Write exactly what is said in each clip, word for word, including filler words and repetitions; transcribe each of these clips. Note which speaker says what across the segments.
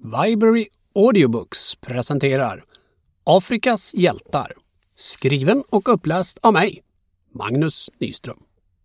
Speaker 1: Viberary Audiobooks presenterar Afrikas hjältar, skriven och uppläst av mig, Magnus Nyström.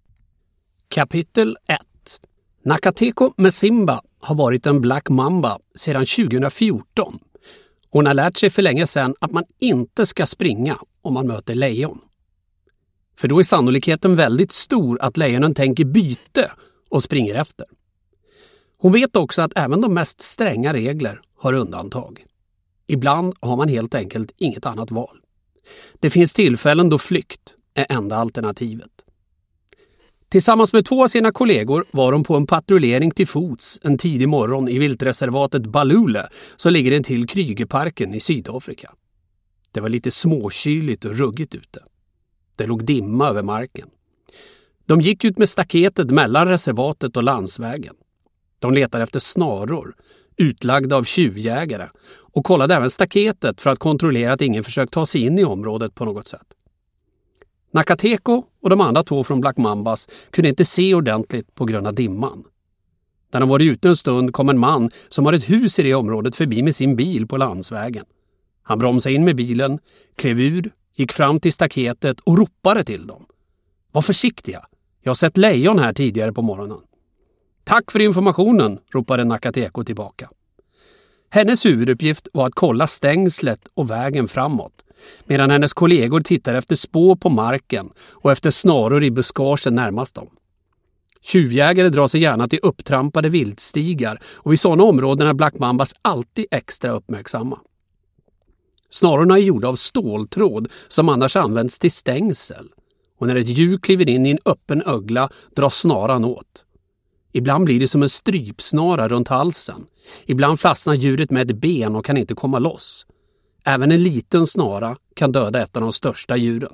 Speaker 1: Kapitel ett. Nakateko Msimba har varit en Black Mamba sedan tjugohundrafjorton. Hon har lärt sig för länge sedan att man inte ska springa om man möter lejon. För då är sannolikheten väldigt stor att lejonen tänker byte och springer efter. Hon vet också att även de mest stränga regler har undantag. Ibland har man helt enkelt inget annat val. Det finns tillfällen då flykt är enda alternativet. Tillsammans med två av sina kollegor var de på en patrullering till fots en tidig morgon i viltreservatet Balule som ligger intill Krugerparken i Sydafrika. Det var lite småkyligt och ruggigt ute. Det låg dimma över marken. De gick ut med staketet mellan reservatet och landsvägen. De letade efter snaror, utlagda av tjuvjägare, och kollade även staketet för att kontrollera att ingen försökt ta sig in i området på något sätt. Nakateko och de andra två från Black Mambas kunde inte se ordentligt på grund av dimman. När de var ute en stund kom en man som har ett hus i det området förbi med sin bil på landsvägen. Han bromsade in med bilen, klev ur, gick fram till staketet och ropade till dem. Var försiktiga, jag har sett lejon här tidigare på morgonen. Tack för informationen, ropade Nakateko tillbaka. Hennes huvuduppgift var att kolla stängslet och vägen framåt, medan hennes kollegor tittar efter spår på marken och efter snaror i buskagen närmast dem. Tjuvjägare drar sig gärna till upptrampade viltstigar, och i sådana områden är Black Mambas alltid extra uppmärksamma. Snarorna är gjorda av ståltråd som annars används till stängsel, och när ett djur kliver in i en öppen ögla drar snaran åt. Ibland blir det som en strypsnara runt halsen. Ibland fastnar djuret med ett ben och kan inte komma loss. Även en liten snara kan döda ett av de största djuren.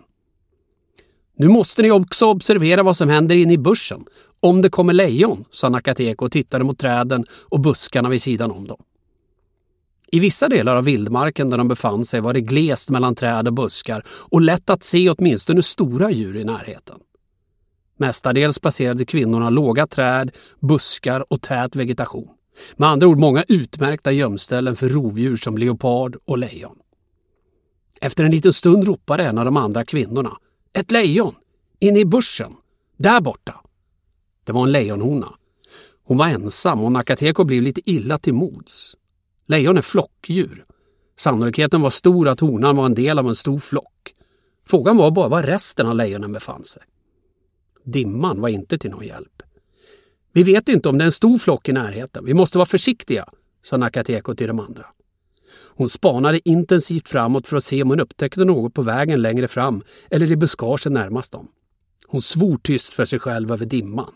Speaker 1: Nu måste ni också observera vad som händer inne i bussen. Om det kommer lejon, sa Nakateko och tittade mot träden och buskarna vid sidan om dem. I vissa delar av vildmarken där de befann sig var det glest mellan träd och buskar och lätt att se åtminstone stora djur i närheten. Mestadels passerade kvinnorna låga träd, buskar och tät vegetation. Med andra ord många utmärkta gömställen för rovdjur som leopard och lejon. Efter en liten stund ropade en av de andra kvinnorna. Ett lejon! Inne i bussen! Där borta! Det var en lejonhona. Hon var ensam och Nakateko blev lite illa till mods. Lejon är flockdjur. Sannolikheten var stor att honan var en del av en stor flock. Frågan var bara var resten av lejonen befann sig. Dimman var inte till någon hjälp. Vi vet inte om det är en stor flock i närheten. Vi måste vara försiktiga, sa Nakateko till de andra. Hon spanade intensivt framåt för att se om hon upptäckte något på vägen längre fram eller i buskagen närmast dem. Hon svor tyst för sig själv över dimman.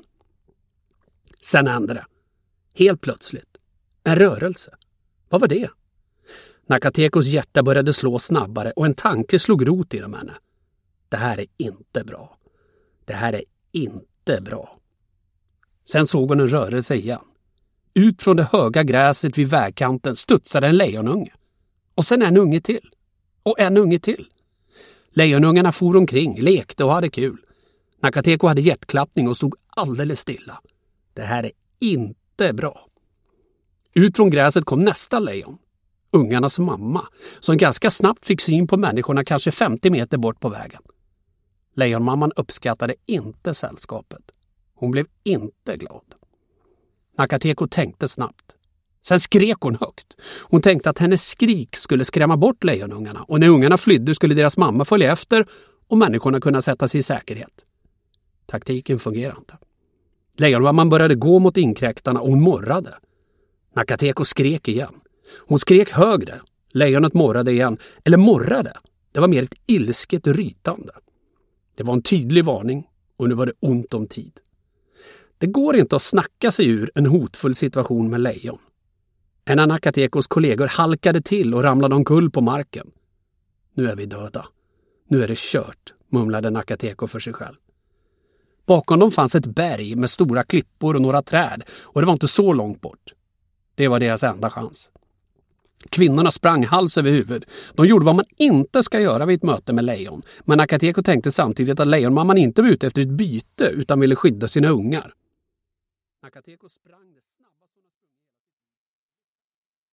Speaker 1: Sen hände det. Helt plötsligt. En rörelse. Vad var det? Nakatekos hjärta började slå snabbare och en tanke slog rot inom henne. Det här är inte bra. Det här är inte bra. Sen såg hon en rörelse igen. Ut från det höga gräset vid vägkanten studsade en lejonunge. Och sen en unge till. Och en unge till. Lejonungarna for omkring, lekte och hade kul. Nakateko hade hjärtklappning och stod alldeles stilla. Det här är inte bra. Ut från gräset kom nästa lejon. Ungarnas mamma, som ganska snabbt fick syn på människorna kanske femtio meter bort på vägen. Lejonmamman uppskattade inte sällskapet. Hon blev inte glad. Nakateko tänkte snabbt. Sen skrek hon högt. Hon tänkte att hennes skrik skulle skrämma bort lejonungarna, och när ungarna flydde skulle deras mamma följa efter och människorna kunna sätta sig i säkerhet. Taktiken fungerade inte. Lejonmamman började gå mot inkräktarna och hon morrade. Nakateko skrek igen. Hon skrek högre. Lejonet morrade igen. Eller morrade. Det var mer ett ilsket rytande. Det var en tydlig varning och nu var det ont om tid. Det går inte att snacka sig ur en hotfull situation med lejon. En av Nakatekos kollegor halkade till och ramlade omkull på marken. Nu är vi döda. Nu är det kört, mumlade Nakateko för sig själv. Bakom dem fanns ett berg med stora klippor och några träd, och det var inte så långt bort. Det var deras enda chans. Kvinnorna sprang hals över huvud. De gjorde vad man inte ska göra vid ett möte med lejon. Men Nakateko tänkte samtidigt att lejonmamman inte var ute efter ett byte utan ville skydda sina ungar. Nakateko sprang